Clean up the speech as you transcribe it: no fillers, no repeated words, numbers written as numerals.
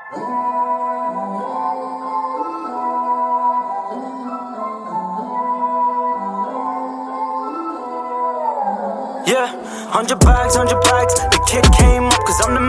Yeah, 100 bags, the kid came up cause I'm the